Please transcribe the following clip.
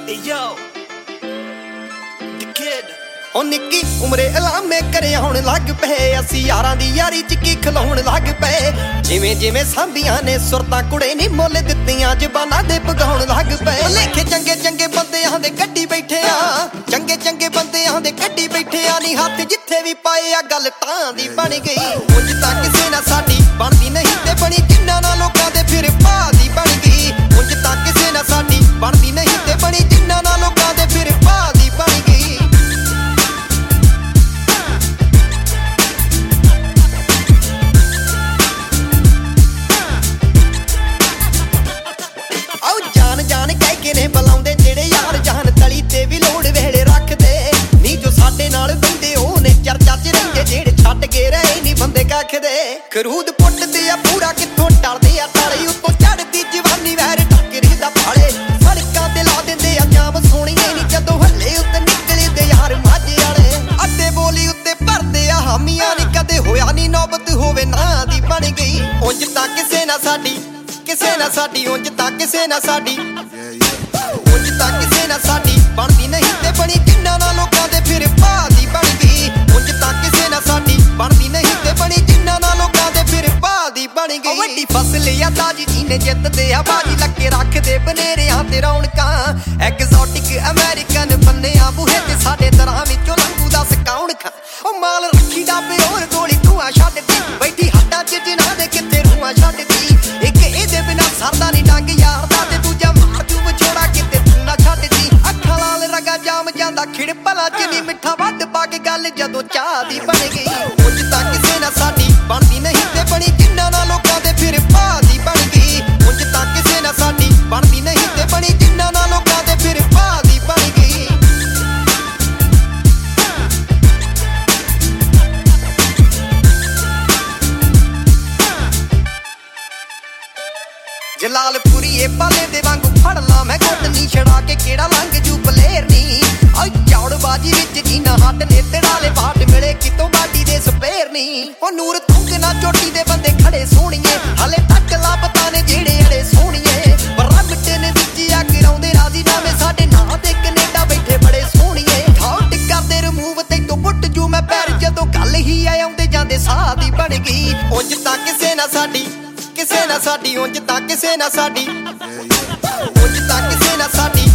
Yo, the kid. ਉਹ ਨਿੱਕੀ ਉਮਰੇ ਇਲਾਮੇ ਕਰੇ ਆਉਣ ਲੱਗ ਪਏ ਅਸੀਂ ਯਾਰਾਂ ਦੀ ਯਾਰੀ ਚ ਕੀ ਖਲਾਉਣ ਲੱਗ ਪਏ ਜਿਵੇਂ ਜਿਵੇਂ ਸਾਂਭੀਆਂ ਨੇ ਸੁਰਤਾਂ ਕੁੜੇ ਨਹੀਂ ਮੁੱਲ ਦਿੱਤੀਆਂ ਜ਼ਬਾਨਾਂ ਦੇ ਪਗਾਉਣ ਲੱਗ ਪਏ ਲੇਖੇ ਚੰਗੇ ਚੰਗੇ ਬੰਦਿਆਂ ਦੇ ਕੱਢੀ ਬੈਠੇ ਆ ਚੰਗੇ ਚੰਗੇ ਬੰਦਿਆਂ ਦੇ ਕੱਢੀ ਬੈਠੇ ਆ ਨਹੀਂ ਹੱਥ ਜਿੱਥੇ ਵੀ ਪਾਏ ਆ ਗੱਲ ਤਾਂ ਦੀ ਬਣ ਗਈ ਉਂਝ ਤਾਂ ਕਿਸੇ ਨਾਲ ਸਾਡੀ ਬਣਦੀ ਨਹੀਂ ਤੇ ਬਣੀ ਜਿੰਨਾਂ ਨਾਲ ਲੋਕਾਂ ਦੇ ਫਿਰ ਭਾਅ ਦੀ ਬਣ ਗਈ ਉਂਝ ਤਾਂ ਕਿਸੇ ਨਾਲ ਸਾਡੀ ਬਣਦੀ ਨਹੀਂ ਤੇ ਬਣੀ ਜਿੰਨਾਂ ਨਾਲ ਲੋਕਾਂ ਦੇ ਫਿਰ ਭਾਅ ਦੀ ਬਣ ਗਈ ਜਾਨ ਕਹਿ ਕੇ ਨੇ ਬੁਲਾਉਂਦੇ ਜਿਹੜੇ ਯਾਰ ਜਾਨ ਤਲੀ ਤੇ ਵੀ ਲੋੜ ਵੇਲੇ ਰੱਖਦੇ ਨੀ ਜੋ ਸਾਡੇ ਨਾਲ ਬੰਦੇ ਉਹ ਨੇ ਚਰਚਾ ਚ ਰਹਿੰਦੇ ਜਿਹੜੇ ਛੱਡ ਕੇ ਰਹੇ ਨੀ ਬੰਦੇ ਕੱਖਦੇ ਖਰੂਦ ਪੁੱਟਦੇ ਆ ਪੂਰਾ ਕਿੱਥੋਂ ਟਲਦੇ ਆ ਤਾਲੇ ਉੱਤੋਂ ਚੜਦੀ ਜਵਾਨੀ ਵੈਰ ਟੱਕਰੀ ਦਾ ਭਾਲੇ ਸੜਕਾਂ ਤੇ ਲਾ ਦਿੰਦੇ ਆ ਜਾਮ ਸੋਹਣੀਏ ਨੀ ਜਦੋਂ ਹੱਲੇ ਉੱਤੇ ਨਿਕਲਦੇ ਯਾਰ ਮਾਝੇ ਵਾਲੇ ਅੱਡੇ ਬੋਲੀ ਉੱਤੇ ਭਰਦੇ ਆ ਹਾਮੀਆਂ ਨੀ ਕਦੇ ਹੋਇਆ ਨੀ ਨੌਬਤ ਹੋਵੇ ਨਾ ਦੀ ਬਣ ਗਈ ਉਂਝ ਤਾਂ ਕਿਸੇ ਨਾ ਸਾਡੀ ਉਂਝ ਤਾਂ ਕਿਸੇ ਨਾ ਸਾਡੀ ਉਂਝ ਤਾਂ ਕਿਸੇ ਨਾ ਸਾਡੀ ਬਣਦੀ ਨਹੀਂ ਤੇ ਬਣੀ ਜਿੰਨਾਂ ਨਾਲ ਲੋਕਾਂ ਦੇ ਫਿਰ ਭਾਅ ਦੀ ਬਣ ਗਈ ਉਂਝ ਤਾਂ ਕਿਸੇ ਨਾ ਸਾਡੀ ਬਣਦੀ ਨਹੀਂ ਤੇ ਬਣੀ ਜਿੰਨਾਂ ਨਾਲ ਲੋਕਾਂ ਦੇ ਫਿਰ ਭਾਅ ਦੀ ਬਣ ਗਈ ਵੱਡੀ ਫਸਲ ਆ ਤਾਜੀ ਜੀਨੇ ਜਿੱਤਦੇ ਆ ਬਾਜੀ ਲੱਗੇ ਰੱਖਦੇ ਬਨੇਰਿਆਂ ਤੇ ਰੌਣਕਾਂ ਐਗਜ਼ੋਟਿਕ ਅਮਰੀਕਨ ਬੰਨਿਆਂ ਬੂਹੇ ਤੇ ਸਾਡੇ ਤਰ੍ਹਾਂ ਵਿੱਚੋਂ ਲੰਗੂ ਦਾ ਸਕਾਉਣ ਖਾਂ ਉਹ ਮਾਲ ਰੱਖੀ ਡਾਬੇ ਹੋਰ ਗੋਲੀ ਧੂਆਂ ਛੱਡਦੀ ਬੈਠੀ ਹੱਟਾਂ ਚ ਜਿਨ੍ਹਾਂ ਦੇ ਕਿੱਥੇ ਰੂਹਾਂ ਛੱਡਦੀ ਇੱਕ ਇਹਦੇ ਬਿਨਾ ਸਰਦਾ ਨੀ ਡੰਗ ਯਾਰ ਦਾ ਤੇ ਦੂਜਾ ਮਾਰ ਜੂ ਵਿਛੋੜਾ ਕਿਤੇ ਤੂੰ ਨਾ ਛੱਡਦੀ ਅੱਖਾਂ ਲਾਲ ਰਗਾ ਜਾਮ ਜਾਂਦਾ ਖਿੜ ਭਲਾ ਚ ਨੀ ਮਿੱਠਾ ਵੱਧ ਪਾ ਕੇ ਗੱਲ ਜਦੋਂ ਚਾਹ ਦੀ ਬਣ ਗਈ ਉਂਝ ਤਾਂ ਕਿਸੇ ਨਾ ਸਾਡੀ ਬਣਦੀ ਨਹੀਂ ਤੇ ਬਣੀ ਜਿੰਨਾਂ ਨਾਲ ਲੋਕਾਂ ਦੇ ਫਿਰ ਭਾਅ ਦੀ ਬਣ ਗਈ ਉਂਝ ਤਾਂ ਕਿਸੇ ਨਾ ਸਾਡੀ ਬਣਦੀ ਨਹੀਂ ਤੇ ਬਣੀ ਜਿੰਨਾਂ ਨਾਲ ਲੋਕਾਂ ਦੇ ਫਿਰ ਭਾਅ ਦੀ ਬਣ ਗਈ ਜਲਾਲਪੁਰੀਏ ਪਾਲੇ ਦੇ ਵਾਂਗੂ ਫੜ ਲਾ ਮੈਂ ਗੁੱਟ ਨੀ ਛੜਾ ਕੇ ਕਿਹੜਾ ਲੰਘ ਜੂ ਬਲੇਰ ਨੀ ਓਏ ਚੌੜਬਾਜੀ ਵਿੱਚ ਜੀਨਾ ਹੱਟ ਨੇ ਤੜਾਲੇ ਬਾਟ ਮਿਲੇ ਕਿਤੋਂ ਬਾਡੀ ਦੇ ਸਪੇਰ ਨੀ ਉਹ ਨੂਰ ਤੁੰਗ ਨਾ ਚੋਟੀ ਦੇ ਬੰਦੇ ਖੜੇ ਸੋਹਣੀਏ ਹਲੇ ਤੱਕ ਲੱਭਤਾ ਨੇ ਜਿਹੜੇ ਅੜੇ ਸੋਹਣੀਏ ਬਰਾ ਮਿੱਟੇ ਨੇ ਵਿੱਚ ਆ ਕਰਾਉਂਦੇ ਰਾਜ਼ੀ ਨਾਵੇਂ ਸਾਡੇ ਨਾਂ ਤੇ ਕੈਨੇਡਾ ਬੈਠੇ ਬੜੇ ਸੋਹਣੀਏ ਠਾਉਟ ਕਰਦੇ ਰਿਮੂਵ ਤੇ ਤੂੰ ਪੁੱਟ ਜੂ ਮੈਂ ਪੈਰ ਜਦੋਂ ਗੱਲ ਹੀ ਆਉਂਦੇ ਜਾਂਦੇ ਸਾਹ ਦੀ ਬਣ ਗਈ ਉਂਝ ਤਾਂ ਕਿਸੇ ਨਾ ਸਾਡੀ ਉਂਝ ਤਾਂ ਕਿਸੇ ਨਾ ਸਾਡੀ ਉਂਝ ਤਾਂ ਕਿਸੇ ਨਾ ਸਾਡੀ